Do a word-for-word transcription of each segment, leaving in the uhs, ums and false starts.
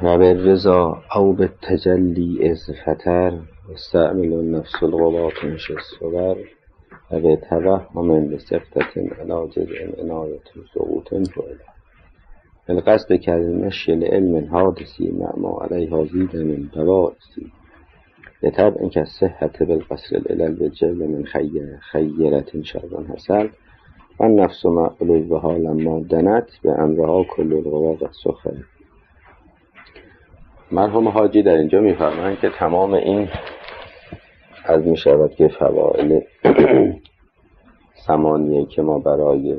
و بالرضا او بالتجلی از فتر استعمل النفس الغبا تنش الصبر و به توهم لسقطة علاجز عنایت سقوط فعلا القصد کلمشی لعلم حادثی معما علیها زید من بوائسی لطبع که صحت بالقصر الالل بالجبل من خیر خیرت شربن حسل و نفس معلوبها لما دنت به امرها کل الغوا قد سخر. مرحوم حاجی در اینجا میفرمایند که تمام این از می شود که فواعل ثمانیه که ما برای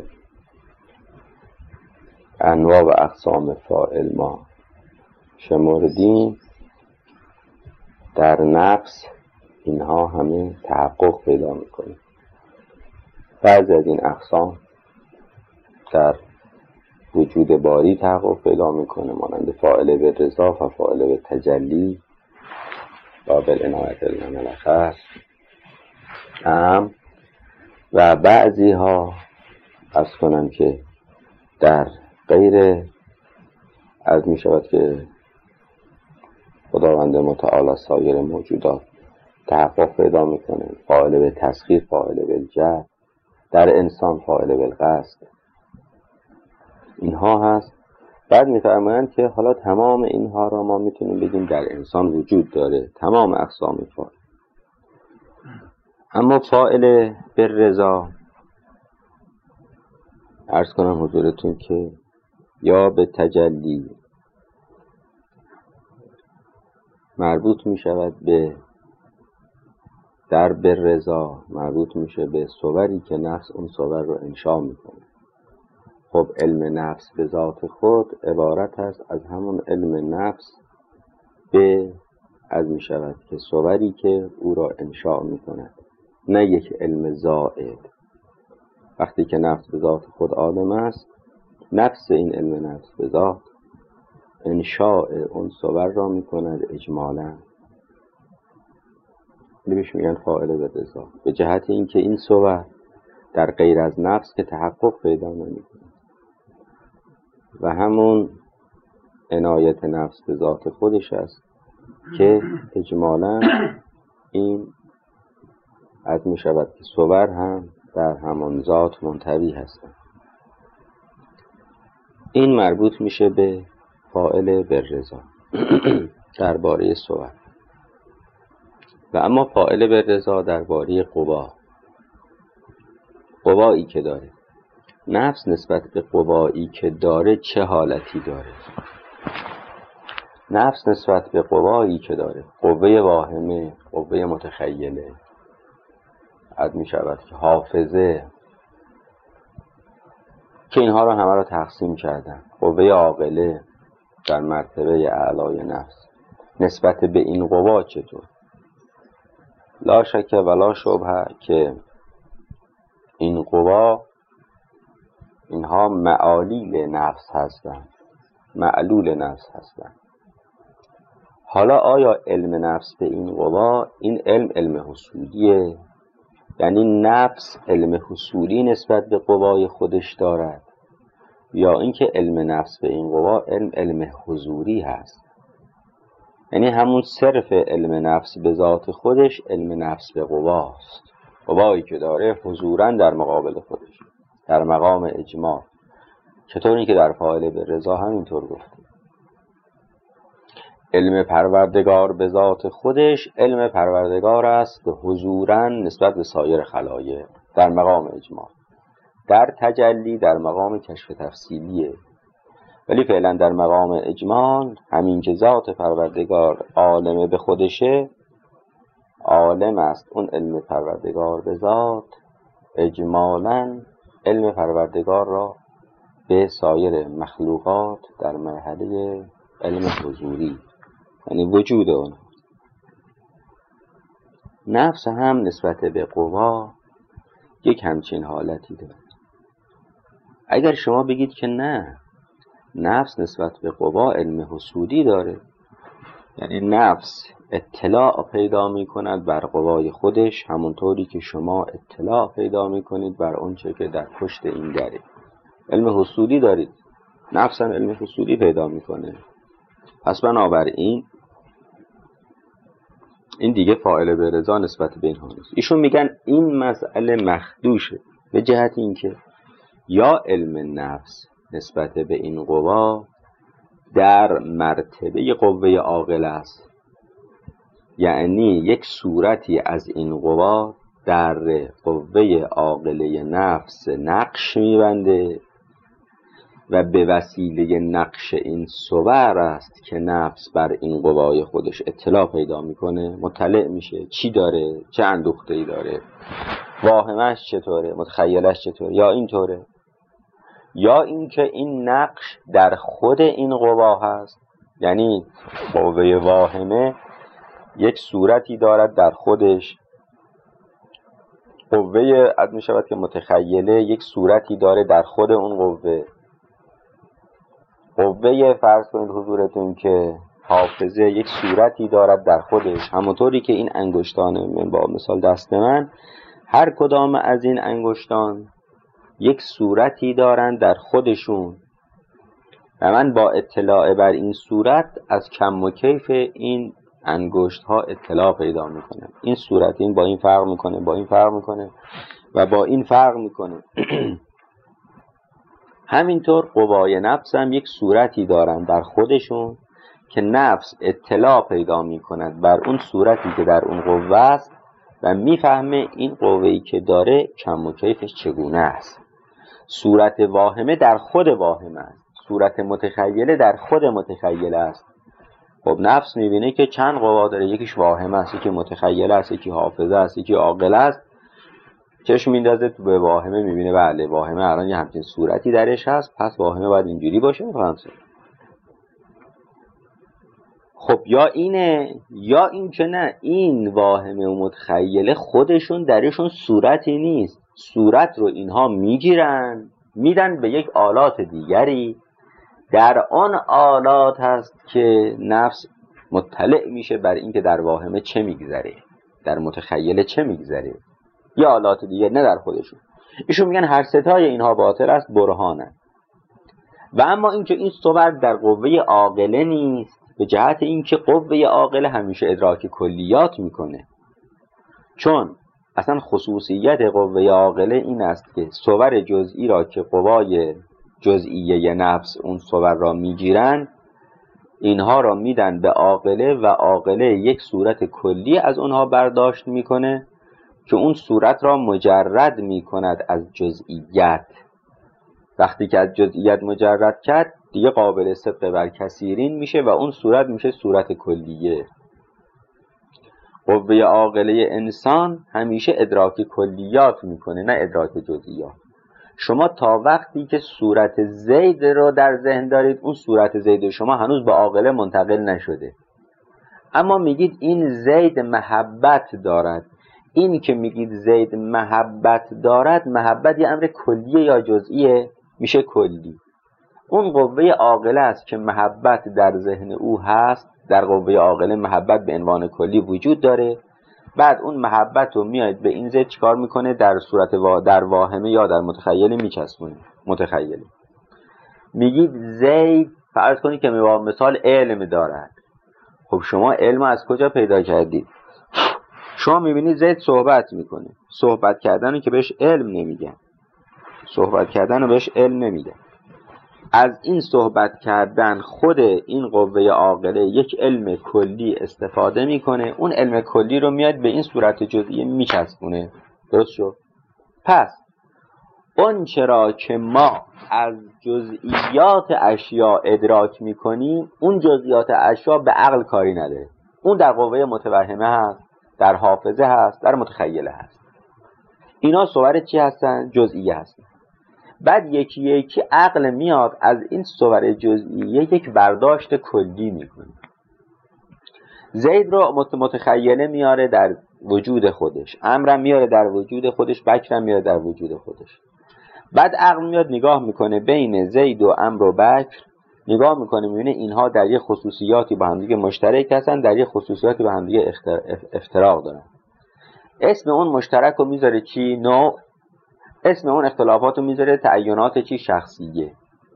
انواع و اقسام فاعل ما شمردیم در نفس اینها همه تحقق پیدا میکنه. بعضی از این اقسام در وجود باری تحقق پیدا میکنه، مانند فاعل به رضا و فاعل به تجلی و بالعنایت الملخص ام و بعضی ها از کنم که در غیر از می شود که خداوند متعال سایر موجودات تحقق پیدا میکنه. فاعل به تسخیر، فاعل به جر، در انسان فاعل به قصد، اینها هست. بعد میفرمایند که حالا تمام اینها را ما میتونیم بگیم در انسان وجود داره، تمام اقسام فاعل. اما فاعل به رضا عرض کنم حضورتون که یا به تجلی مربوط می شود به در به رضا مربوط میشه به صوری که نفس اون صور رو انشا میکنه. خب علم نفس به ذات خود عبارت است از همون علم نفس به از می شود که صوری که او را انشا میکند، نه یک علم زائد. وقتی که نفس به ذات خود عالم است، نفس این علم نفس به ذات انشاء اون صور را میکند اجمالا. بهش میگن فاعل به رضا، به جهت اینکه این صور در غیر از نفس که تحقق پیدا نمیکنه و همون عنایت نفس به ذات خودش است که اجمالا این از می شود که صور هم در همان ذات منطوی هستند. این مربوط میشه به فاعل به رضا درباره صور. و اما فاعل به رضا درباره قوا، قوایی که داره نفس نسبت به قوایی که داره چه حالتی داره؟ نفس نسبت به قوایی که داره، قوه واهمه، قوه متخیله، عد می شود که حافظه، که اینها رو همه رو تقسیم کردن. قوه عاقله در مرتبه اعلای نفس نسبت به این قوا چطور؟ لا شک ولا شبهه که این قوا اینها معالیل نفس هستند، معلول نفس هستند. حالا آیا علم نفس به این قوا، این علم علم حصولیه، یعنی نفس علم حصولی نسبت به قوای خودش دارد، یا اینکه علم نفس به این قوا علم علم حضوری هست، یعنی همون صرف علم نفس به ذات خودش علم نفس به قواست، قوایی که داره حضوراً در مقابل خودش در مقام اجماع، چطوری که در فاعل به رضا همینطور گفته. علم پروردگار به ذات خودش علم پروردگار است حضوراً نسبت به سایر خلایق در مقام اجماع. در تجلی در مقام کشف تفصیلیه، ولی فعلا در مقام اجمال همین که ذات پروردگار عالم به خودشه، عالم است اون علم پروردگار به ذات، اجمالا علم پروردگار را به سایر مخلوقات در مرحله علم حضوری، یعنی وجود اون. نفس هم نسبت به قوا یک همچین حالتی داره. اگر شما بگید که نه، نفس نسبت به قوا علم حصولی داره، یعنی نفس اطلاع پیدا می کند بر قوای خودش همونطوری که شما اطلاع پیدا می کنید بر اون چه که در پشت این داره. علم حصولی دارید، نفس هم علم حصولی پیدا می کنه. پس بنابراین این دیگه فاعل به رضا نسبت به اینها نیست. ایشون میگن این مسئله مخدوشه به جهت اینکه یا علم نفس نسبت به این قوا در مرتبه قوه عاقله است، یعنی یک صورتی از این قوا در قوه عاقله نفس نقش میبنده و به وسیله نقش این صور است که نفس بر این قوای خودش اطلاع پیدا میکنه، مطلع میشه چی داره، چه اندوخته‌ای داره، واهمش چطوره، متخیلش چطوره، یا اینطوره، یا اینکه این نقش در خود این قوا هست، یعنی قوه واهمه یک صورتی دارد در خودش، قوه عد می شود که متخیله یک صورتی داره در خود اون قوه، قوه فرض کنید حضورتون که حافظه یک صورتی دارد در خودش، همونطوری که این انگشتان من با مثال دست من، هر کدام از این انگشتان یک صورتی دارند در خودشون و من با اطلاع بر این صورت از کم و کیف این انگشت ها اطلاع پیدا میکنم. این صورت این با این فرق میکنه، با این فرق میکنه و با این فرق میکنه. همینطور قوای نفس هم یک صورتی دارند در خودشون که نفس اطلاع پیدا میکند بر اون صورتی که در اون قوه است و میفهمه این قوه‌ای که داره کم و کیفش چگونه است. صورت واهمه در خود واهمه است، صورت متخیله در خود متخیله است. خب نفس میبینه که چند قوا داره، یکیش واهمه است، یکی متخیله است، یکی حافظه است، یکی عاقله است. چشم میندازه تو به واهمه، میبینه بله واهمه الان یه همچین صورتی درش هست، پس واهمه باید اینجوری باشه. فرانسه خب یا اینه یا این که نه، این واهمه و متخیله خودشون درشون صورتی نیست، صورت رو اینها میگیرن میدن به یک آلات دیگری، در آن آلات هست که نفس مطلع میشه بر این که در واهمه چه میگذره، در متخیله چه میگذره، یا آلات دیگر نه در خودشون. ایشون میگن هر ستای اینها باطل است، برهانن. و اما اینکه این صور در قوه عاقله نیست به جهت اینکه قوه عاقله همیشه ادراک کلیات میکنه، چون اصلا خصوصیت قوه عاقله این است که صور جزئی را که قوای جزئیه نفس اون صور را میگیرن، اینها را میدن به عاقله و عاقله یک صورت کلی از اونها برداشت میکنه که اون صورت را مجرد میکند از جزئیت. وقتی که از جزئیت مجرد کرد دیگه قابل صدق بر کثیرین میشه و اون صورت میشه صورت کلیه. قوه عاقله انسان همیشه ادراک کلیات میکنه نه ادراک جزئیات. شما تا وقتی که صورت زید رو در ذهن دارید، اون صورت زید شما هنوز به عاقله منتقل نشده، اما میگید این زید محبت دارد. این که میگید زید محبت دارد، محبت یه امر کلیه یا جزئیه؟ میشه کلی. اون قوه عاقله است که محبت در ذهن او هست، در قوه عاقله محبت به عنوان کلی وجود داره. بعد اون محبت رو میاد به این زید چیکار میکنه؟ در صورت وا... در واهمه یا در متخیله میچسبونه. متخیله میگید زید فرض کنید که مثال علم دارد. خب شما علم از کجا پیدا کردید؟ شما میبینید زید صحبت میکنه، صحبت کردن رو که بهش علم نمیگن، صحبت کردن رو بهش علم نمیگن. از این صحبت کردن خود این قوه عاقله یک علم کلی استفاده میکنه، اون علم کلی رو میاد به این صورت جزئی میچسبونه. درست شد؟ پس اون چرا که ما از جزئیات اشیاء ادراک میکنیم، اون جزئیات اشیاء به عقل کاری نداره. اون در قوه متوهمه هست، در حافظه هست، در متخیله هست. اینا صور چی هستن؟ جزئیه هستن. بعد یکی یکی عقل میاد از این صور جزئیه یک برداشت کلی میکنه. زید رو متخیله میاره در وجود خودش، امرم میاره در وجود خودش، بکرم میاره در وجود خودش. بعد عقل میاد نگاه میکنه بین زید و امر و بکر، نگاه میکنه میبینه اینها در یه خصوصیاتی با هم دیگه مشترک هستن، در یه خصوصیاتی با هم دیگه افتراق دارن. اسم اون مشترک رو میذاره چی؟ نوع. اسم اون اختلافات رو میذاره تعینات چی؟ شخصیه.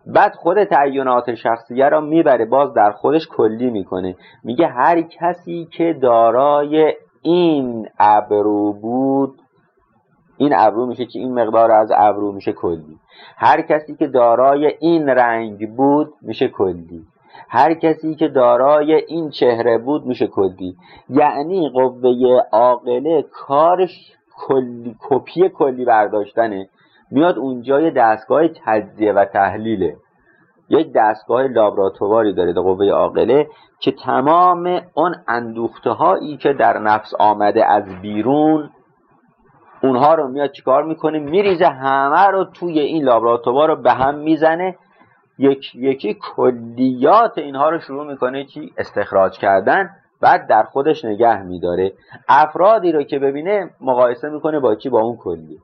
بعد خود تعینات شخصیه را میبره باز در خودش کلی میکنه، میگه هر کسی که دارای این ابرو بود، این ابرو میشه که این مقدار از ابرو میشه کلی. هر کسی که دارای این رنگ بود میشه کلی. هر کسی که دارای این چهره بود میشه کلی. یعنی قوه عاقله کارش کلی، کپی کلی برداشتنه. میاد اونجا یه دستگاه تجزیه و تحلیله، یک دستگاه لابراتواری داره در قوه عاقله که تمام اون اندوخته هایی که در نفس آمده از بیرون، اونها رو میاد چیکار میکنه؟ میریزه همه رو توی این لابراتوار رو به هم میزنه، یک یکی کلیات اینها رو شروع میکنه چی؟ استخراج کردن. بعد در خودش نگه میداره. افرادی رو که ببینه مقایسه میکنه با چی؟ با اون کلی.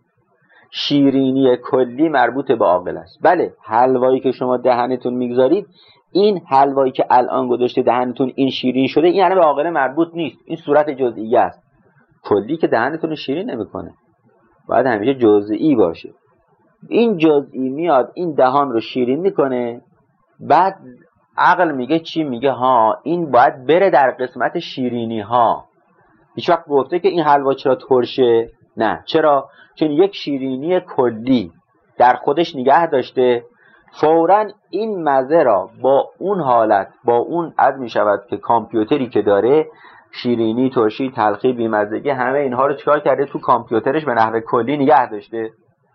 شیرینی کلی مربوط به عاقل است. بله، حلوایی که شما دهنتون میگذارید، این حلوایی که الان گذاشته دهنتون این شیرین شده، این یعنی به عاقل مربوط نیست، این صورت جزئیه است. کلی که دهنتون شیرین نمیکنه، باید همیشه جزئی باشه. این جزئی میاد این دهان رو شیرین میکنه، بعد عقل میگه چی؟ میگه ها این باید بره در قسمت شیرینی ها. هیچ وقت گفته که این حلوا چرا ترشه؟ نه. چرا؟ چون یک شیرینی کلی در خودش نگه داشته، فوراً این مزه را با اون حالت، با اون عد میشود که کامپیوتری که داره، شیرینی، ترشی، تلخی، بیمزگی، همه اینها رو چکار کرده؟ تو کامپیوترش به نحو کلی نگه داشته.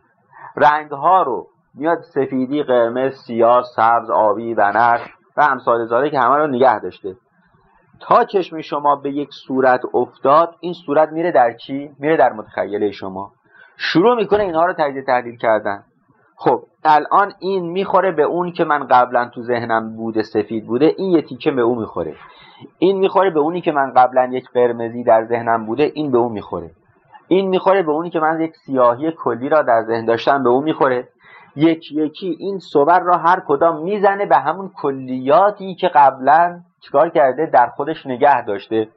رنگ ها رو میاد سفیدی، قرمز، سیاه، سبز، آبی، بنفش و امثال ذالک که همه رو نگه داشته. تا چشم شما به یک صورت افتاد، این صورت میره در چی؟ میره در متخیله شما، شروع میکنه اینها رو تجزیه تحلیل کردن. خب الان این میخوره به اون که من قبلا تو ذهنم بوده سفید بوده، این یه تیکه به اون میخوره. این میخوره به اونی که من قبلا یک قرمزی در ذهنم بوده، این به اون میخوره. این میخوره به اونی که من یک سیاهی کلی را در ذهن داشتم، به اون میخوره. یکی یکی این صور را هر کدام میزنه به همون کلیاتی که قبلا چیکار کرده؟ در خودش نگه داشته.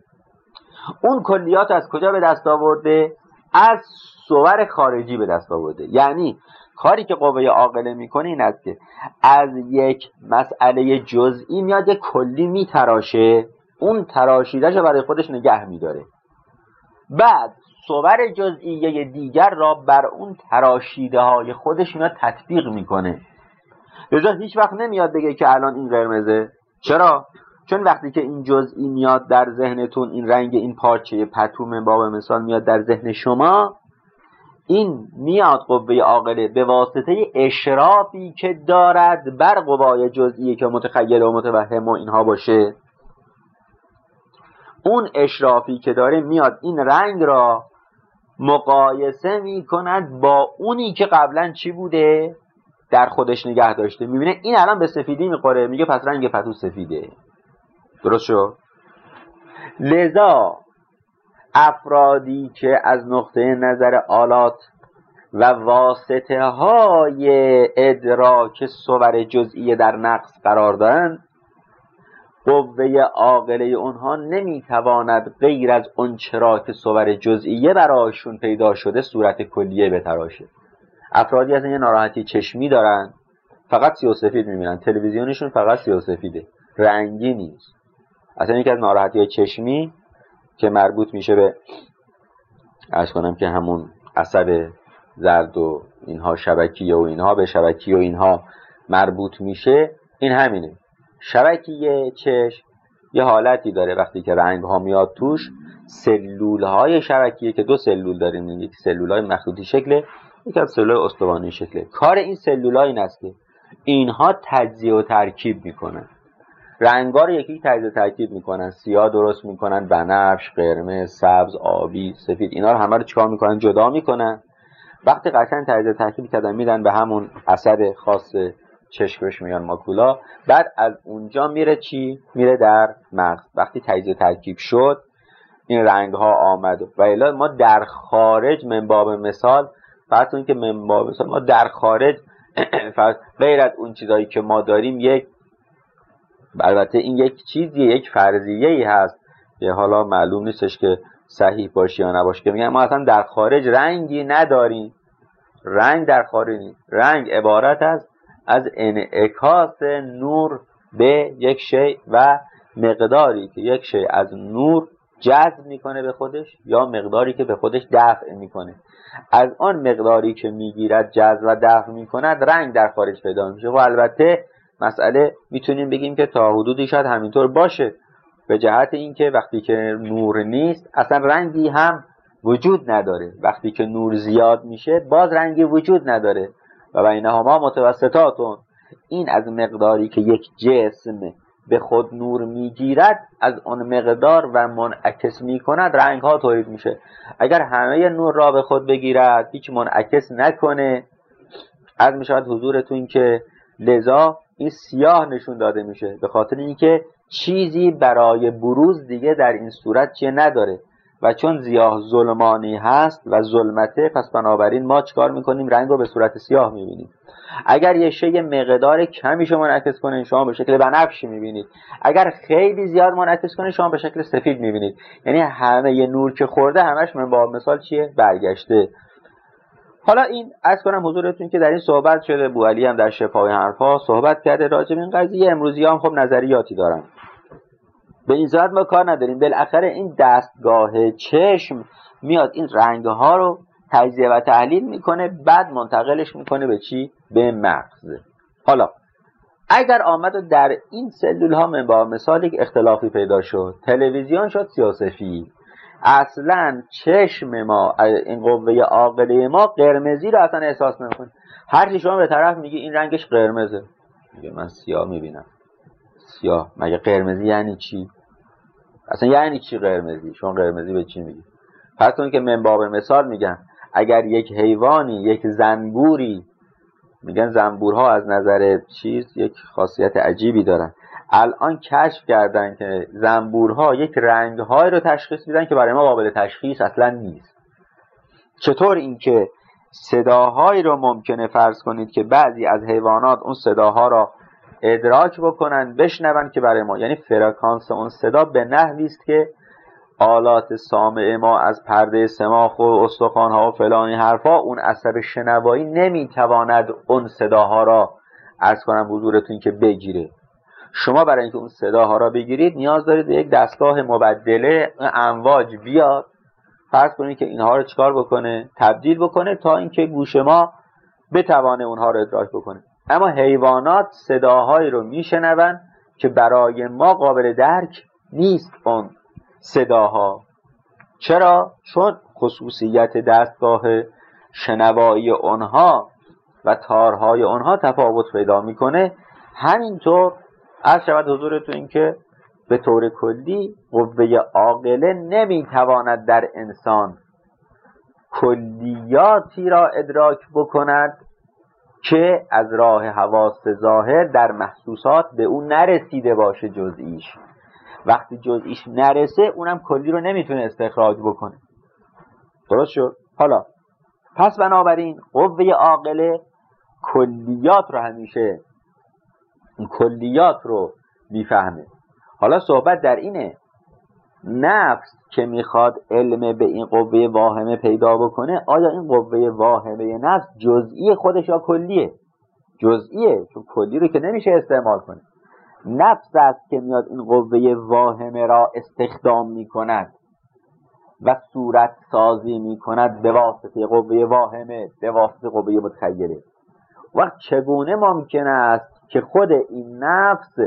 اون کلیات از کجا به دست آورده؟ از صور خارجی به دست آورده. یعنی کاری که قوه عاقله میکنه این است که از یک مسئله جزئی میاد یک کلی میتراشه، اون تراشیده‌شو برای خودش نگه میداره، بعد صور جزئیه دیگر را بر اون تراشیده های خودش میاد تطبیق میکنه. لذا هیچ وقت نمیاد بگه که الان این قرمزه. چرا؟ چون وقتی که این جزئی میاد در ذهنتون، این رنگ این پارچه پتوم باب مثال میاد در ذهن شما، این میاد قوه عاقله به واسطه اشرافی که دارد بر قوای جزئی که متخیل و متوهم و اینها باشه، اون اشرافی که داره میاد این رنگ را مقایسه میکند با اونی که قبلا چی بوده؟ در خودش نگه داشته. میبینه این الان به سفیدی میخوره، میگه پس رنگ پتو سفیده. درست شد؟ لذا افرادی که از نقطه نظر آلات و واسطه های ادراک صور جزئی در نقص قرار دارند، قوه عاقله اونها نمیتواند غیر از اون چرا که صور جزئیه براشون پیدا شده صورت کلیه بتراشه. افرادی هستن یه ناراحتی چشمی دارن، فقط سیاه و سفید میبینن، تلویزیونشون فقط سیاه و سفیده، رنگی نیست. اصلا یکی از ناراحتی های چشمی که مربوط میشه به عرض کنم که همون عصب زرد و اینها، شبکیه و اینها، به شبکیه و اینها مربوط میشه، این همینه. شبکیه چشم یه حالتی داره وقتی که رنگ ها میاد توش، سلول های شبکیه که دو سلول داریم، یک سلول های مخروطی شکله، یک از سلول های استوانی شکله. کار این سلول ها این است که اینها تجزیه و ترکیب میکنن، رنگا رو یکی تجزیه و ترکیب میکنن، سیاه درست میکنن، بنفش، قرمز، سبز، آبی، سفید، اینا رو همه رو چیکار میکنن؟ جدا میکنن. وقتی قشنگ تجزیه و ترکیب کردن میدن به همون عصب خاص چشمش میگن ماکولا، بعد از اونجا میره چی؟ میره در مغز. وقتی تجزیه ترکیب شد، این رنگ ها آمد و الا ما در خارج من باب مثال، فرض کنید که من باب مثال ما در خارج غیر از اون چیزایی که ما داریم، یک البته این یک چیزیه، یک فرضیه ای هست که حالا معلوم نیستش که صحیح باشه یا نباشه، که میگن ما اصلا در خارج رنگی نداریم. رنگ در خارج نیست، رنگ عبارت است از انعکاس نور به یک شیء و مقداری که یک شیء از نور جذب میکنه به خودش یا مقداری که به خودش دفع میکنه. از آن مقداری که میگیرد جذب و دفع میکند رنگ در خارج پیدا میشه. و البته مسئله میتونیم بگیم که تا حدودی شاید همینطور باشه، به جهت اینکه وقتی که نور نیست اصلا رنگی هم وجود نداره، وقتی که نور زیاد میشه باز رنگی وجود نداره. و بینهما متوسطاتون، این از مقداری که یک جسم به خود نور میگیرد از اون مقدار و منعکس میکند رنگ ها تولید میشه. اگر همه نور را به خود بگیرد هیچ منعکس نکنه، از میشود حضورتون که لذا این سیاه نشون داده میشه، به خاطر اینکه چیزی برای بروز دیگه در این صورت چیه نداره. و چون سیاه ظلمانی هست و ظلمته، پس بنابراین ما چیکار میکنیم؟ رنگ رو به صورت سیاه میبینیم. اگر یه شی مقدار کمی شما منعکس کنه شما به شکل بنفشی میبینید، اگر خیلی زیاد منعکس کنه شما به شکل سفید میبینید. یعنی همه یه نور که خورده همش من با مثال چیه؟ برگشته. حالا این عرض کنم حضورتون که در این صحبت شده، بوعلی هم در شفای حرفا صحبت کرده راجع به این قضیه. امروزی هم خب نظریاتی دارن، به این صورت ما کار نداریم. بالاخره این دستگاه چشم میاد این رنگ ها رو تجزیه و تحلیل میکنه، بعد منتقلش میکنه به چی؟ به مغز. حالا اگر آمد و در این سلول ها من با مثالی که اختلافی پیدا شد، تلویزیون شد سیاه‌سفید، اصلا چشم ما، این قوه عاقله ما قرمزی رو اصلا احساس نمیکنه. هر چی شما به طرف میگی این رنگش قرمزه، میگه من سیاه میبینم. سیاه مگه قرمزی یعنی چی؟ اصلا یعنی چی قرمزی؟ شما قرمزی به چی میگی؟ پس اون که من باب مثال میگم، اگر یک حیوانی، یک زنبوری، میگن زنبورها از نظر چیز یک خاصیت عجیبی دارن، الان کشف کردن که زنبورها یک رنگ‌های رو تشخیص میدن که برای ما قابل تشخیص اصلا نیست. چطور اینکه صداهایی رو ممکنه فرض کنید که بعضی از حیوانات اون صداها را ادراک بکنن، بشنون، که برای ما یعنی فرکانس اون صدا به نحوی است که آلات سامع ما از پرده سماخ و استخوان‌ها و فلانی حرفا اون عصب شنوایی نمیتواند اون صداها را عرض کنم حضورتون که بگیره. شما برای اینکه اون صداها را بگیرید نیاز دارید به یک دستگاه مبدله امواج بیاد، فرض کنید که اینها رو چیکار بکنه؟ تبدیل بکنه تا اینکه گوش ما بتوانه اونها رو ادراک بکنه. اما حیوانات صداهایی رو میشنون که برای ما قابل درک نیست اون صداها. چرا؟ چون خصوصیت دستگاه شنوایی اونها و تارهای اونها تفاوت پیدا میکنه. همینطور از شود حضورتون این که به طور کلی قوه عاقله نمیتواند در انسان کلیاتی را ادراک بکند که از راه حواس ظاهر در محسوسات به اون نرسیده باشه جزئیش. وقتی جزئیش نرسه اونم کلی رو نمیتونه استخراج بکنه. درست شد؟ حالا پس بنابراین قوه عاقله کلیات رو همیشه این کلیات رو میفهمه. حالا صحبت در اینه نفس که میخواد علم به این قوه واهمه پیدا بکنه، آیا این قوه واهمه نفس جزئی خودش یا کلیه؟ جزئیه، چون کلی رو که نمیشه استعمال کنه. نفس است که میاد این قوه واهمه را استخدام میکند و صورت سازی میکند به واسطه قوه واهمه، به واسطه قوه متخیله. وقت چگونه ممکن است که خود این نفس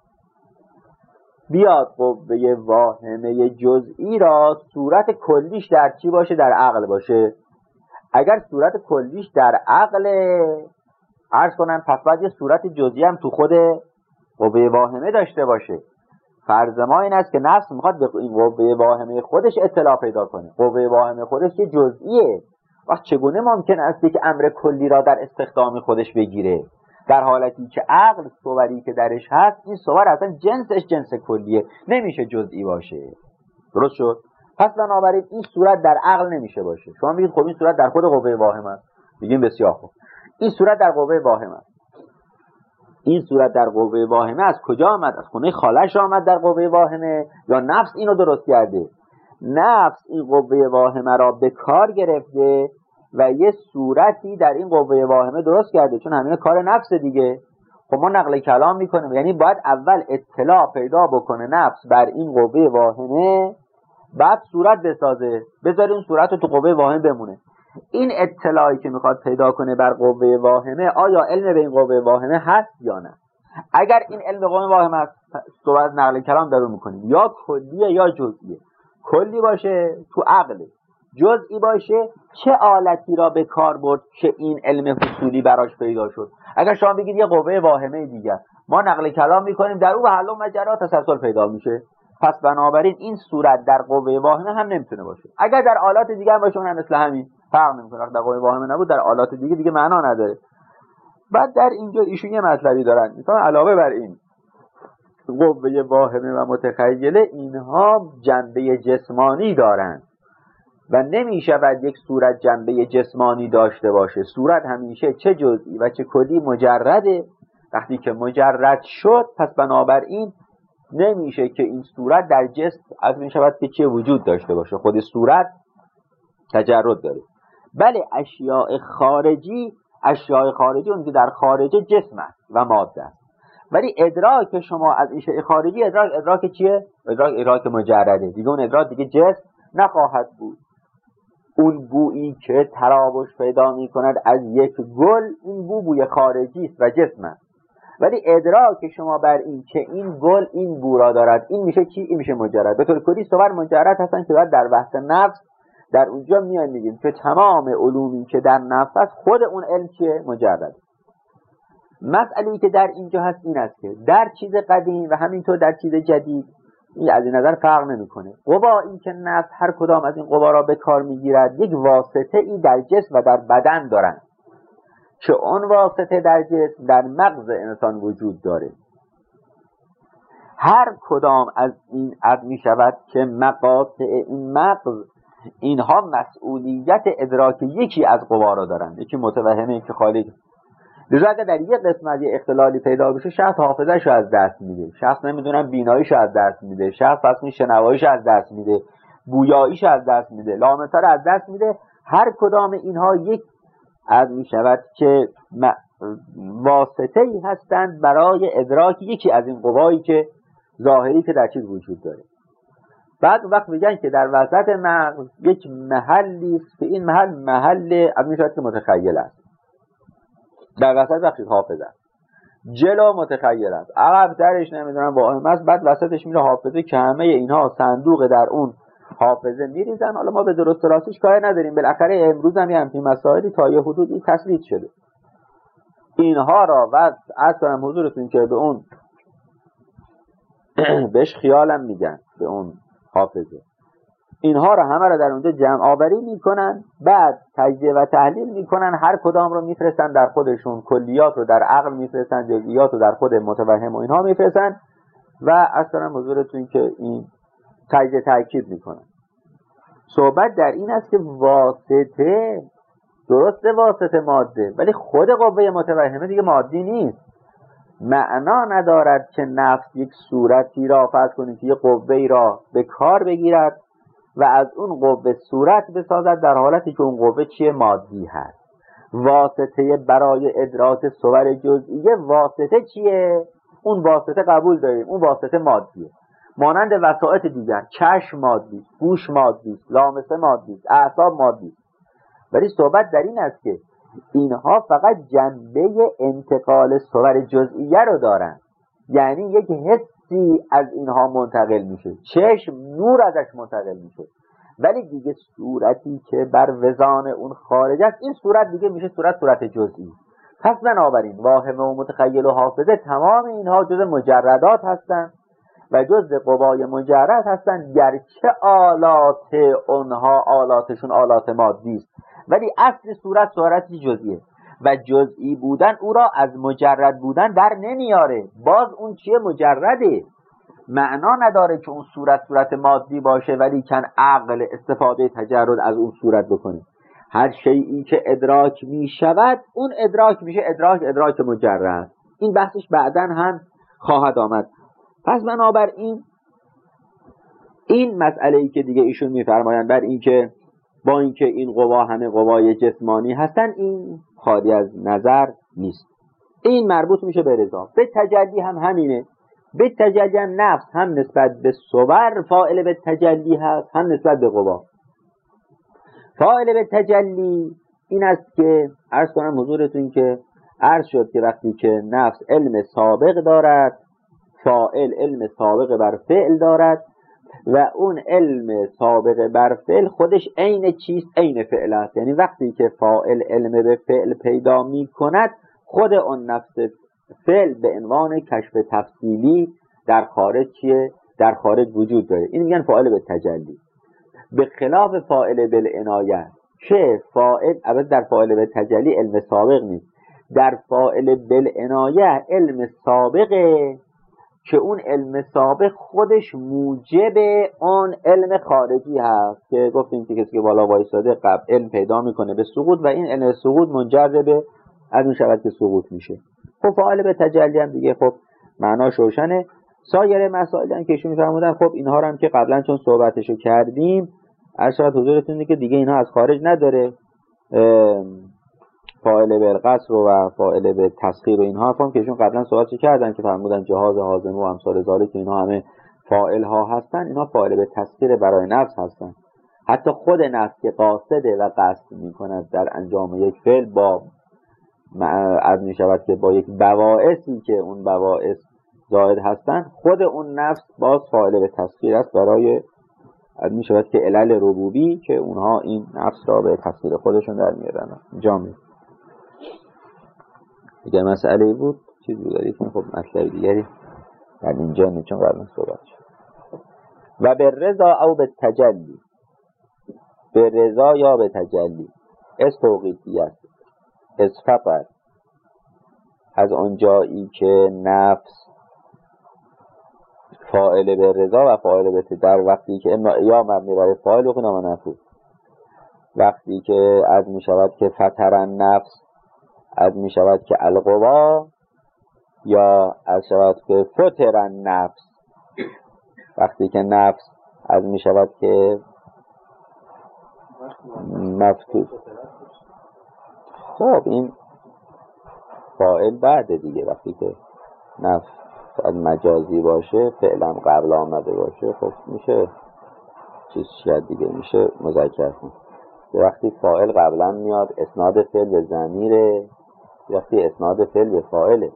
بیاد قوه واهمه جزئی را صورت کلیش در چی باشه؟ در عقل باشه. اگر صورت کلیش در عقل عرض کنم، پس باید یه صورت جزئی هم تو خود قوه واهمه داشته باشه. فرض ما این است که نفس میخواد به این قوه واهمه خودش اطلاع پیدا کنه. قوه واهمه خودش یه جزئیه. وقت چگونه ممکن است که امر کلی را در استخدام خودش بگیره، در حالتی که عقل صوری که درش هست این صور اصلا جنسش جنس کلیه، نمیشه جزئی باشه. درست شد؟ پس بنابراین این صورت در عقل نمیشه باشه. شما میگید خب این صورت در خود قوه واهمه است. میگیم بسیار خوب، این صورت در قوه واهمه است. این صورت در قوه واهمه از کجا آمد؟ از خونه خالش آمد در قوه واهمه یا نفس اینو درست کرده؟ نفس این قوه واهمه را به کار گرفته و یه صورتی در این قوه واهمه درست کرده، چون همین کار نفس دیگه. خب ما نقل کلام میکنیم، یعنی باید اول اطلاع پیدا بکنه نفس بر این قوه واهمه، بعد صورت بسازه، بذاره اون صورت رو تو قوه واهمه بمونه. این اطلاعی که میخواد پیدا کنه بر قوه واهمه، آیا علم به این قوه واهمه هست یا نه؟ اگر این علم به قوه واهمه هست، صورت نقل کلام در اون میکنیم، یا کلیه یا جزئیه. کلی باشه تو عقله، جزئی باشه چه آلتی را به کار برد که این علم حصولی براش پیدا شد. اگر شما بگید یه قوه واهمه دیگر، ما نقل کلام میکنیم در اون حل و مجرا تسلسل پیدا میشه، پس بنابراین این صورت در قوه واهمه هم نمیتونه باشه. اگر در آلات دیگر باشه اون هم مثل همین فرق نمیکنه. در قوه واهمه نبود، در آلات دیگه دیگه معنا نداره. بعد در اینجا ایشون یه مطلبی دارن، مثلا علاوه بر این قوه واهمه و متخیله، اینها جنبه جسمانی دارن و نمی شود یک صورت جنبه جسمانی داشته باشه. صورت همیشه چه جزئی و چه کلی مجرده. وقتی که مجرد شد، پس بنابراین نمیشه که این صورت در جسم از می شود که چه وجود داشته باشه. خود صورت تجرد داره. بله اشیاء خارجی، اشیاء خارجی اون که در خارج جسم است و ماده است، ولی ادراک شما از این شیء خارجی ادراک ادراک چیه؟ ادراک ادراک مجرده دیگه. اون ادراک دیگه جسم نخواهد بود. اون بویی که تراوش پیدا می کند از یک گل، این بو بوی خارجی است و جسم است. ولی ادراک شما بر این که این گل این بو را دارد، این میشه چی؟ این میشه مجرد. به طور کلی صور مجرد هستن که بعد در بحث نفس در اونجا میان میگیم که تمام علومی که در نفس است خود اون علم چیه؟ مجرد. مسئله‌ای که در اینجا هست این است که در چیز قدیم و همینطور در چیز جدید این از این نظر فرق نمیکنه. قوا این که نفس هر کدام از این قوا را به کار میگیرد یک واسطه ای در جسم و در بدن دارند که اون واسطه در جسم در مغز انسان وجود داره. هر کدام از این عد می شود که مقاطع این مغز اینها مسئولیت ادراک یکی از قوا را دارند. یکی متوهمه که خالق لذا اگر در یک قسمت یه اختلالی پیدا بشه، شخص حافظه‌شو از دست میده، شخص نمیدونم بیناییشو از دست میده، شخص پس می شنواییشو از دست میده، بویاییشو از دست میده، لامسه رو از دست میده. هر کدام اینها یک از می شود که واسطه‌ای هستند برای ادراک یکی از این قوایی که ظاهری که در چیز وجود داره. بعد وقت میگن که در وسط مغز یک محلی است که این محل محل از می شود که متخیل است. در وسط وقتی حافظه است، جلو متخیل است، عقب درش نمیدونم واهم است، بعد وسطش میره حافظه که همه اینها صندوق در اون حافظه میریزن. حالا ما به درست راستش کار نداریم، بالاخره امروز هم یه همچین مسائلی تا یه حدودی تثبیت شده. اینها را و از کنم حضورتون که به اون بهش خیالم میگن، به اون حافظه، اینها را همه را در اونجا جمع آوری میکنن، بعد تجزیه و تحلیل میکنن، هر کدام رو میفرستن در خودشون، کلیات رو در عقل میفرستن، جزئیات رو در خود متوهم و اینها میفرستن و اصلا حضورتون که این تجزیه تاکید میکنن. صحبت در این است که واسطه درسته، واسطه ماده، ولی خود قوه متوهمه دیگه مادی نیست. معنا ندارد که نفس یک صورتی را فرض کنید که یک قوه‌ای را به کار بگیرد و از اون قوه صورت بسازد در حالتی که اون قوه چیه؟ مادی هست. واسطه برای ادراک صور جزئیه واسطه چیه؟ اون واسطه قبول داریم، اون واسطه مادیه. مانند وسائط دیگر، چشم مادی، گوش مادی، لامسه مادی، اعصاب مادی. ولی صحبت در این است که اینها فقط جنبه انتقال صور جزئیه رو دارن، یعنی یک حسی از اینها منتقل میشه، چشم نور ازش منتقل میشه، ولی دیگه صورتی که بر وزان اون خارج است، این صورت دیگه میشه صورت صورت جزئی. پس بنابراین واهمه و متخیل و حافظه تمام اینها جز مجردات هستند و جز قوای مجرد هستند، گرچه آلات اونها آلاتشون آلات مادی است، ولی اصل صورت صورتی جزئیه و جزئی بودن او را از مجرد بودن در نمیاره. باز اون چیه؟ مجرده. معنا نداره که اون صورت صورت مادی باشه ولی کن عقل استفاده تجرد از اون صورت بکنه. هر شیئی که ادراک می شود اون ادراک میشه ادراک ادراک مجرد. این بحثش بعداً هم خواهد آمد. پس بنابراین این مسئله‌ای که دیگه ایشون میفرمایند بر این که با اینکه این قوا همه قوای جسمانی هستن، این خالی از نظر نیست. این مربوط میشه به رضا. به تجلی هم همینه. به تجلی هم نفس هم نسبت به صور فاعل به تجلی هست، هم نسبت به قوا. فاعل به تجلی این است که عرض کنم حضورتون که عرض شد که وقتی که نفس علم سابق دارد، فاعل علم سابق بر فعل دارد و اون علم سابق بر فعل خودش عین چیست؟ عین فعل است. یعنی وقتی که فاعل علم به فعل پیدا می کند، خود اون نفس فعل به عنوان کشف تفصیلی در خارج چیه؟ در خارج وجود داره. این میگن فاعل به تجلی. به خلاف فاعل بالعنایه که فاعل البته در فاعل به تجلی علم سابق نیست، در فاعل بالعنایه علم سابقه که اون علم سابق خودش موجب اون علم خارجی هست که گفتیم که کسی که بالا وایساده قبل علم پیدا میکنه به سقوط و این علم سقوط منجر به از اون شود که سقوط میشه. خب فاعل به تجلی هم دیگه خب معناش روشنه. سایر مسائل هم که ایشون میفرمودن خب اینها رو هم که قبلا چون صحبتشو کردیم ارشاد حضورتون که دیگه اینها از خارج نداره. فاعل به القصر و فاعل به تسخیر و اینها هم که ایشون قبلا صحبتش کردن که فرمودن جهاز هاضمه و امثال ذالک که اینها همه فاعل ها هستن، اینها فاعل به تسخیر برای نفس هستن. حتی خود نفس که قاصده و قصد میکند در انجام یک فعل با عرض می شود که با یک بواعثی که اون بواعث زائد هستن، خود اون نفس باز فاعل به تسخیر است برای عرض می شود که علل ربوبی که اونها این نفس را به تسخیر خودشون در میارن. جامعه اگر مسئله بود چیزی دارید که خب مطلب دیگری در اینجا نیست چون قبلا صحبت شد. و به رضا او به تجلی، به رضا یا به تجلی از توقیفیت از فقط از آنجایی که نفس فاعل به رضا و فاعل به در وقتی که اما یا مبنی برای فاعل و نام نفوذ، وقتی که از می شود که فترن نفس از می شود که القوا یا از شود که فترن نفس، وقتی که نفس از می شود که مفتوح. خب این فاعل بعد دیگه وقتی که نفس از مجازی باشه فعلا قبل آمده باشه خب میشه چیز شد دیگه میشه مذکر کن. وقتی فاعل قبلا میاد اسناد فعل به ضمیره، وقتی اسناد فعل به فاعله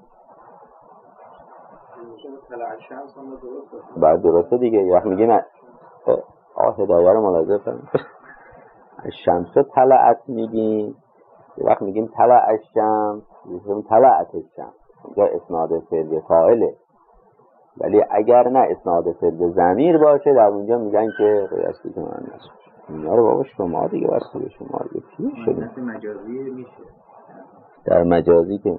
بعد درسته دیگه. وقتی میگیم آه هدایه رو ملاحظه کنیم شمس طلعت میگیم، وقت میگیم طلع الشمس میگیم طلعت الشمس، اینجا اسناد فعل به فاعله. ولی اگر نه اسناد فعل به ضمیر باشه در اونجا میگن که قیاسی که من نست اینا رو بابا شما دیگه واسه به شما دیگه چی شده مجازی میشه در مجازی که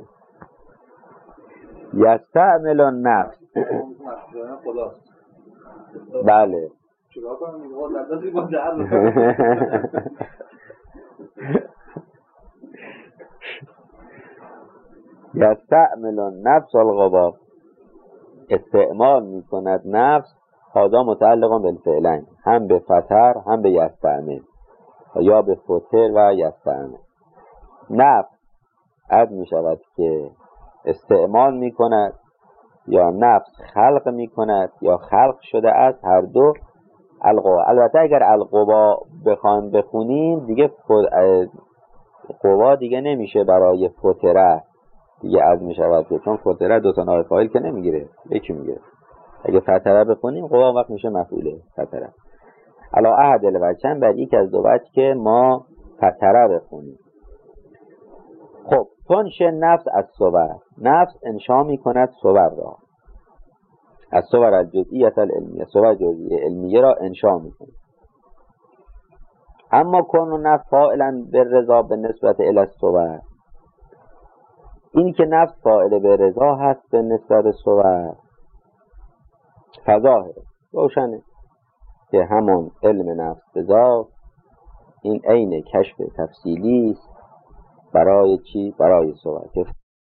یستعمل النفس بله چرا کنم میگه لذتی با جعل یستعمل النفس الغبا، استعمال میکند نفس هذا متعلقا بالفعلین، هم به فتر هم به یستعمل یا به فتر و یستعمل. نفس از میشود که استعمال میکند یا نفس خلق میکند یا خلق شده از هر دو القوا. البته اگر القوا بخوان بخونیم دیگه قوا دیگه نمیشه برای فتره دیگه از میشود که چون فتره دو تا نائب فاعل که نمیگیره یکی میگیره. اگه فتره بخونیم قوا وقت میشه مفعوله فتره. علا احد الوجهین بر یک از دو وجه که ما فتره بخونیم. خب تنش نفس از صور، نفس انشا میکند صور را، از صور الجزئیت العلمیه، صور جزئیه علمیه را انشا میکند. اما کن نفس فاعلا بالرضا به نسبت الی الصور، این که نفس فاعل به رضا هست به نسبت صور فظاهر روشنه که همون علم نفس بذات این عین کشف تفصیلی است برای چی؟ برای صور که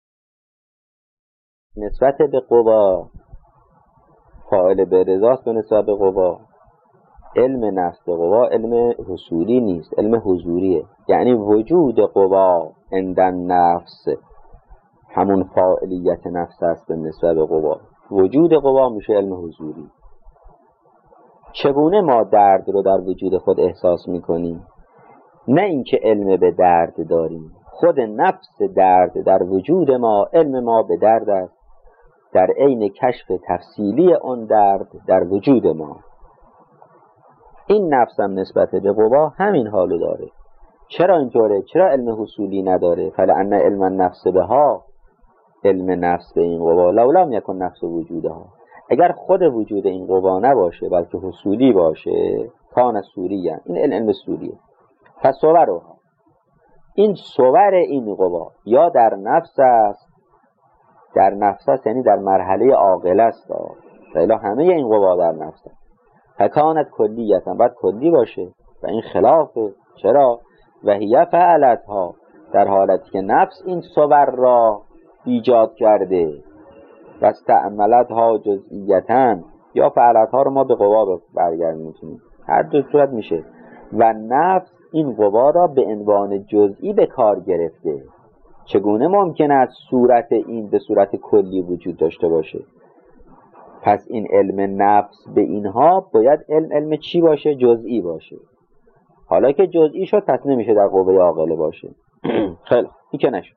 نسبت به قوا فاعل به رضا است به نسبت به قوا علم نفس قوا علم حصولی نیست، علم حضوریه. یعنی وجود قوا عند نفس همون فاعلیت نفس است به نسبت به قوا. وجود قوا میشه علم حضوری. چگونه ما درد رو در وجود خود احساس میکنیم؟ نه اینکه علم به درد داریم، خود نفس درد در وجود ما، علم ما به درد است در عین کشف تفصیلی آن درد در وجود ما. این نفس هم نسبت به قوا همین حالو داره. چرا اینطوره؟ چرا علم حصولی نداره؟ فلأن علم النفس بها، علم نفس به این قوا لولام یکن نفس وجودها، اگر خود وجود این قوا نباشه بلکه حصولی باشه، کان صوریه، این علم, علم صوریه. پس صورها، این صور این قوا یا در نفس است، در نفس است یعنی در مرحله عاقله است، فعلا همه این قوا در نفس است. فکانت کلیتا، باید کلی باشه و این خلافه. چرا؟ و هی فعلتها، در حالتی که نفس این صور را ایجاد کرده و استعملتها جزئیتا، یا فعلتها رو ما به قوا برگردیم میتونیم، هر دو صورت میشه. و نفس این قوا را به عنوان جزئی به کار گرفته. چگونه ممکن است صورت این به صورت کلی وجود داشته باشه؟ پس این علم نفس به اینها باید علم علم چی باشه؟ جزئی باشه. حالا که جزئی شد پس نمیشه در قوه عاقله باشه. خیلی این که نشد.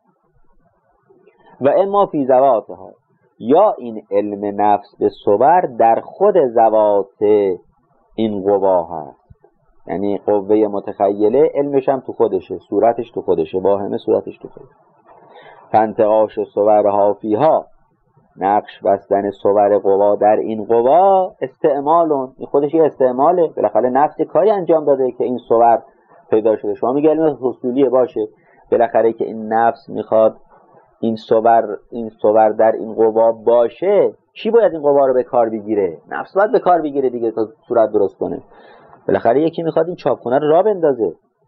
و اما فی ذواتها، یا این علم نفس به صور در خود ذوات این قوا هست، یعنی قوه متخیله علمش هم تو خودشه، صورتش تو خودشه، واهمه صورتش تو خودشه. فانتقاش صورها فیها، نقش بستن صور قوا در این قوا، استعمالون، این خودش یه استعماله. بالاخره نفس کاری انجام داده که این صور پیدا شده. شما میگه علم حصولیه، باشه، بالاخره که این نفس میخواد این صور این صور در این قوا باشه، کی باید این قوا رو به کار بگیره؟ نفس باید به کار بگیره دیگه تا صورت درست کنه. بالاخره یکی میخواد این چاپخونه رو راه بندازه.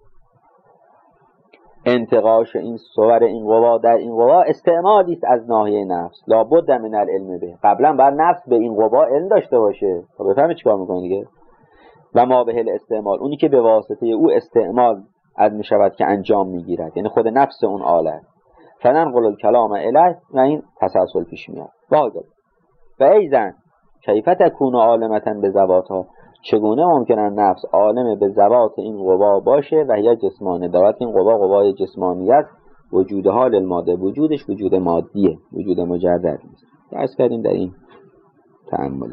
انتقاش این صور این قوا در این قوا استعمالی است از ناحیه نفس، لابد من العلم به، قبلا بر نفس به این قوا علم داشته باشه تا بفهمه چیکار میکنه دیگه. و ما به الاستعمال، اونی که به واسطه او استعمال از میشود که انجام میگیرد، یعنی خود نفس اون آلت. فننقل الکلام الیه، و این تسلسل پیش میاد. واجب و ایزن کیف تکون عالمتا به ذواتها، چگونه ممکنه نفس عالم به ذوات این قوا باشه و یا جسمانه دارد. این قوا قوای جسمانی است، وجود حال الماده، وجودش وجود مادیه، وجود مجرد نیست. درس کردیم در این تأمل.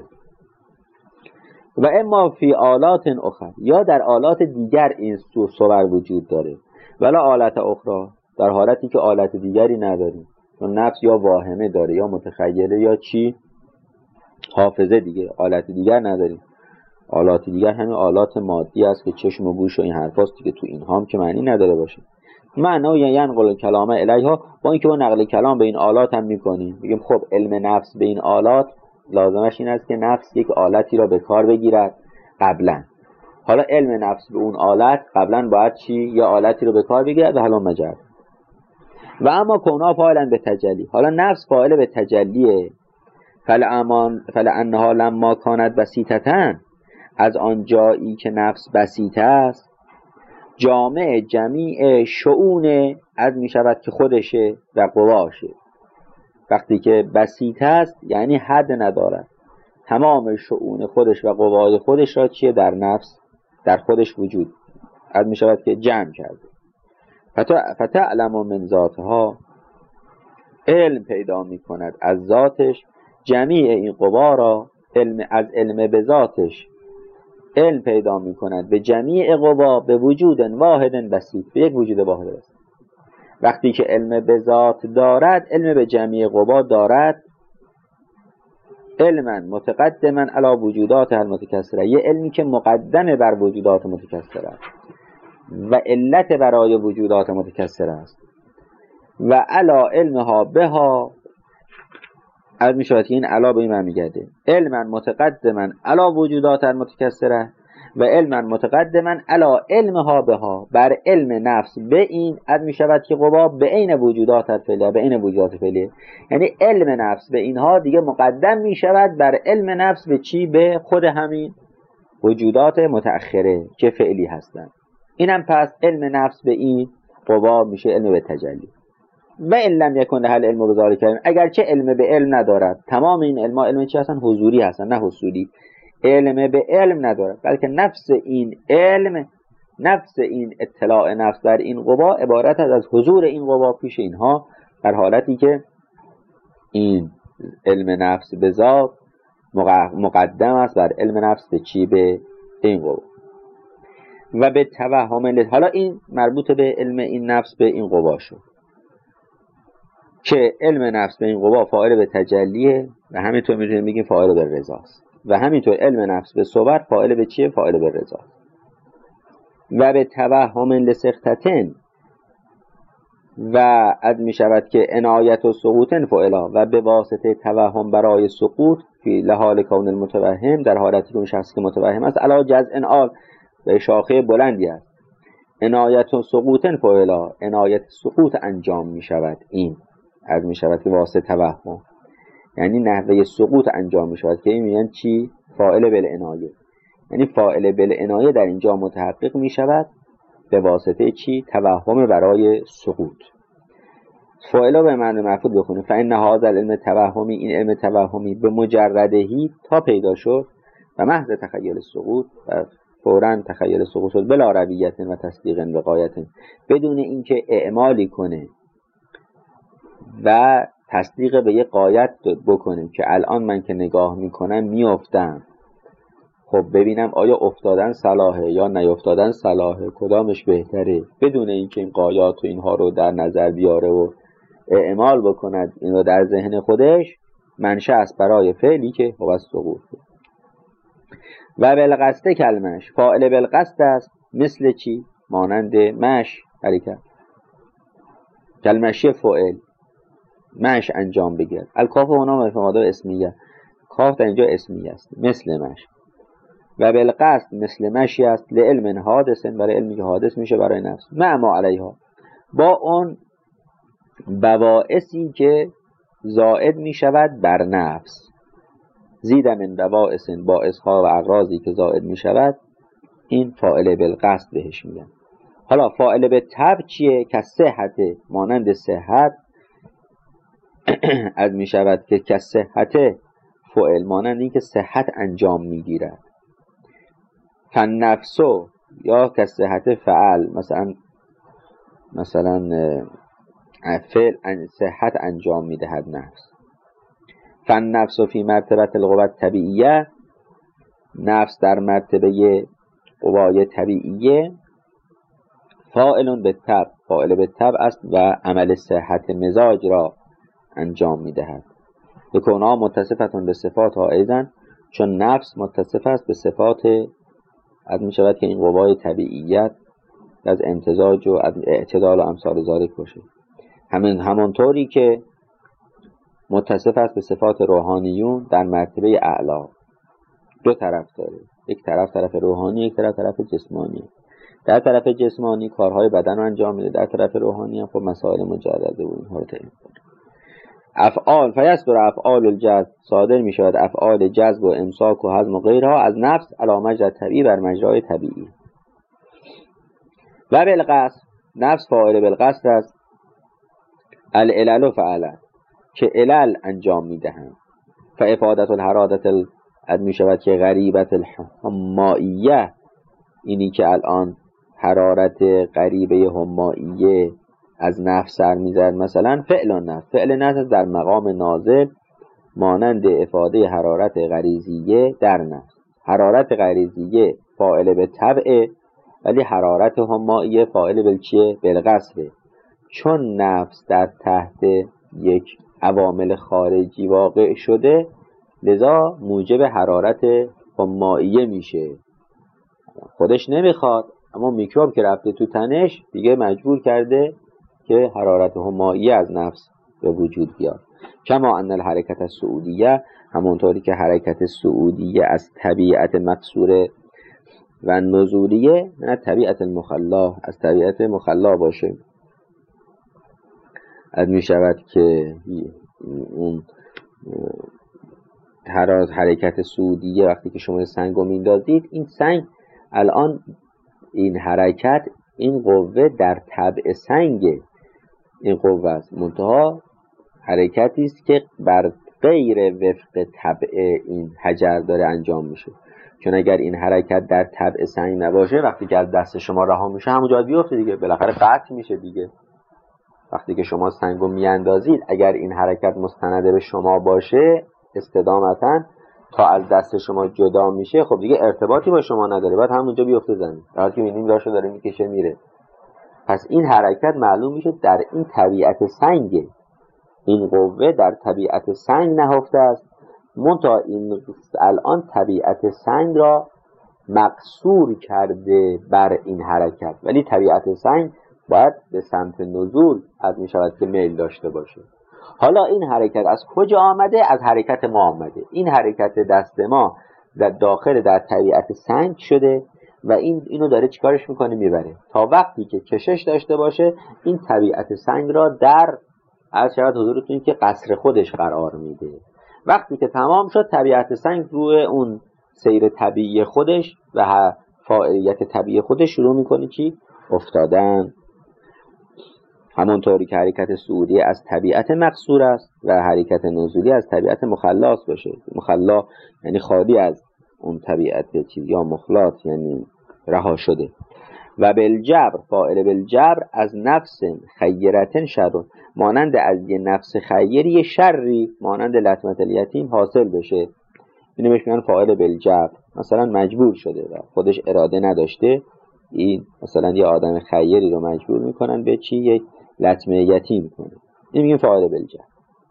و اما فی آلات اخر، یا در آلات دیگر این صور وجود داره، ولا آلات اخرى، در حالتی که آلت دیگری نداریم. چون نفس یا واهمه داره یا متخیله یا چی؟ حافظه دیگه. آلت دیگر نداریم. آلات دیگر همین آلات مادی است که چشم و گوش و این حرفاست دیگه. تو اینها هم که معنی نداره باشه. معنا یعنی ینقل کلام الیها، با اینکه با نقل کلام به این آلات هم میکنیم. میگیم خب علم نفس به این آلات لازمش این است که نفس یک آلتی را به کار بگیرد قبلا. حالا علم نفس به اون آلت قبلا باید چی؟ یا آلتی رو به کار بگیرد و حالا مجرد. و اما کونا فاعلا به تجلی، حالا نفس فاعل به تجلیه. فلعمان فلعنها لما کانت بسیطتن، از آن جایی که نفس بسیط است، جامع جمیع شؤون، از می شود که خودشه و قواشه. وقتی که بسیط است یعنی حد ندارد، تمام شؤون خودش و قوای خودش را چیه؟ در نفس در خودش وجود، از می شود که جمع کرده. فتعلم من ذاتها، علم پیدا می کند از ذاتش، جمیع این قوا را، علم از علم به ذاتش علم پیدا می کند به جمیع قوا، به وجود واحد بسیط، به یک وجود واحد است. وقتی که علم به ذات دارد، علم به جمیع قوا دارد، علما متقدما علی وجودات المتکثره، یه علمی که مقدمه بر وجودات متکثره است و علت برای وجودات متکثره است. و علا علمها بها، از می شود که این علا به این من میگرده، علما متقدما علا وجودات المتکثره و علما متقدما علا علمها بها، بر علم نفس به این، از می شود که قوا به عین وجودات الفعلیه، به عین وجودات فعلیه، یعنی علم نفس به اینها دیگه مقدم می شود بر علم نفس به چی؟ به خود همین وجودات متأخره که فعلی هستند. اینم پس علم نفس به این قوا میشه علم به تجلی. و ان لم یکن هل علم بذالک، اگرچه علم به علم ندارد، تمام این علم علم چی هستن؟ حضوری هستن نه حصولی. علم به علم ندارد، بلکه نفس این علم، نفس این اطلاع نفس در این قوا عبارت است از حضور این قوا پیش اینها، در حالتی که این علم نفس به ذات مقدم است بر علم نفس به چی؟ به این قوا. و به توهم، حالا این مربوط به علم این نفس به این قوا شد که علم نفس به این قوا فاعل به تجلیه و همینطور میتونیم بگیم فاعل به رضاست، و همینطور علم نفس به صور فاعل به چیه؟ فاعل به رضا. و به توهم لسختتن، و اد می شود که عنایت و سقوطن فعلا، و به واسطه توهم برای سقوط فی لحال کون المتوهم، در حالتی که اون شخصی که متوهم است علا جزء آل به شاخه بلندی است، عنایت و سقوطن فعلا، عنایت سقوط انجام می شود. این اد می شود که واسطه توهم یعنی نحوه سقوط انجام می شود، که این میگن چی؟ فاعل بالعنایه، یعنی فاعل بالعنایه در اینجا متحقق می شود به واسطه چی؟ توهم برای سقوط. فاعل به معنی مفعول بخونه، فإن هذا العلم توهمی، این علم توهمی به مجردهی تا پیدا شد و محض تخیل سقوط، و فوراً تخیل سقوط شد، بلا رویت و تصدیق وقایت، بدون اینکه اعمالی کنه و تصدیق به یه قایت بکنه که الان من که نگاه میکنم میافتم، خب ببینم آیا افتادن صلاحه یا نیافتادن صلاحه، کدامش بهتره، بدون اینکه این قایات و اینها رو در نظر بیاره و اعمال بکند این رو در ذهن خودش، منشأ است برای فعلی که هو سقوط. و بالقصد کلمش، فاعل بالقصد است، مثل چی؟ مانند مش حرکت، کلمشی فاعل مش انجام بگیرد. الکاف هنا مفعول اسمیه، کاف در اینجا اسمیه است، مثل مش. و بالقصد مثل مشی است، لعلم حادث، برای علمی که حادث میشه برای نفس، مع ما علیها، با اون بواعثی که زائد میشود بر نفس، زید من بواعث، باعثها و اغراضی که زائد میشود، این فاعل بالقصد بهش میگن. حالا فاعل به تبع چیه؟ که صحت، مانند صحت از میشود که که صحت فاعل، مانند این که صحت انجام میگیرد. فنفسو یا که صحت فعل، مثلا مثلا فعل صحت انجام میدهد نفس. فنفسو فی مرتبه القوة طبیعیه، نفس در مرتبه قوای طبیعیه، فاعل به تبع، فاعل به تبع است و عمل صحت مزاج را انجام میدهد. بکونا متصفتون به صفات ها ایضا، چون نفس متصف است به صفات، از می شود که این قوای طبیعیت از امتزاج و از اعتدال و امثال ذالک باشه. همین همانطوری که متصف است به صفات روحانیون در مرتبه اعلا. دو طرف داره، یک طرف طرف روحانی، یک طرف طرف جسمانی. در طرف جسمانی کارهای بدن رو انجام میده، در طرف روحانی هم خب مسائل مجرده و اینها رو تعیین کنه. افعال فیصدر افعال الجذب، صادر می شود افعال جذب و امساک و هضم و غیرها از نفس علی مجرى طبیعی، بر مجرای طبیعی. و بالقصد، نفس فاعل بالقصد است، العلل فعلا، که علل انجام می دهند. فافادت الحرادت ال... می شود که غریبت الحمائیه، اینی که الان حرارت غریبه حمائیه از نفس سر میزد، مثلا فعل نفس، فعل نفس در مقام نازل، مانند افاده حرارت غریزیه در نفس. حرارت غریزیه فاعل به تبعه، ولی حرارت حمائیه فاعل به چیه؟ بالقصده. چون نفس در تحت یک عوامل خارجی واقع شده، لذا موجب حرارت حمائیه میشه. خودش نمیخواد، اما میکروب که رفته تو تنش دیگه مجبور کرده که حرارت حمائیه از نفس به وجود بیاد. کما ان الحرکت السعودیه، همونطوری که حرکت سعودیه از طبیعت مقصوره و نزولیه، نه طبیعت المخلا، از طبیعت مخلا باشه، از می شود که اون حرارت حرکت صعودیه وقتی که شما سنگ رو میندازید، این سنگ الان این حرکت این قوه در طبع سنگ این قوه است، منتها حرکتی است که بر غیر وفق طبع این حجر داره انجام میشه. چون اگر این حرکت در طبع سنگ نباشه، وقتی که از دست شما رها میشه همونجا بیفته دیگه، بالاخره قطع میشه دیگه. وقتی که شما سنگ رو میاندازید، اگر این حرکت مستند به شما باشه استدامتا تا از دست شما جدا میشه، خب دیگه ارتباطی با شما نداره، بعد همونجا بیفته زمین، در حالی که میبینیم داشته داره میکشه میره. پس این حرکت معلوم میشه در این طبیعت سنگ، این قوه در طبیعت سنگ نهفته است، منتها این الان طبیعت سنگ را مقصور کرده بر این حرکت، ولی طبیعت سنگ باید به سمت نزول از می شود که میل داشته باشه. حالا این حرکت از کجا آمده؟ از حرکت ما آمده. این حرکت دست ما در داخل در طبیعت سنگ شده و این اینو داره چیکارش میکنه؟ میبره تا وقتی که کشش داشته باشه این طبیعت سنگ را در از شود حضورتون که قصر خودش قرار میده. وقتی که تمام شد طبیعت سنگ روی اون سیر طبیعی خودش و فاعلیت طبیعی خودش شروع میکنه چی؟ افتادن. همونطوری که حرکت صعودی از طبیعت مقصور است و حرکت نزولی از طبیعت مخلاص باشه. مخلا یعنی خالی از اون طبیعت چیز، یا مخلاص یعنی رها شده. و بالجبر، فاعل بالجبر از نفس خیرتن شر، مانند از یه نفس خیری شری مانند لطمت الیتیم حاصل بشه. اینو بهش میگن فاعل بالجبر. مثلا مجبور شده و خودش اراده نداشته، این مثلا یه آدم خیری رو مجبور میکنن به چی؟ یک لطمه یتیم کنه. این میگن فاعل بالجبر.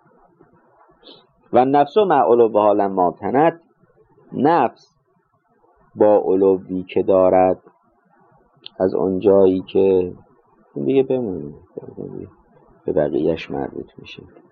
و نفس مع علوها لما تنت، نفس با علوی که دارد از اونجایی که دیگه بمونه به بقیهش مربوط میشه.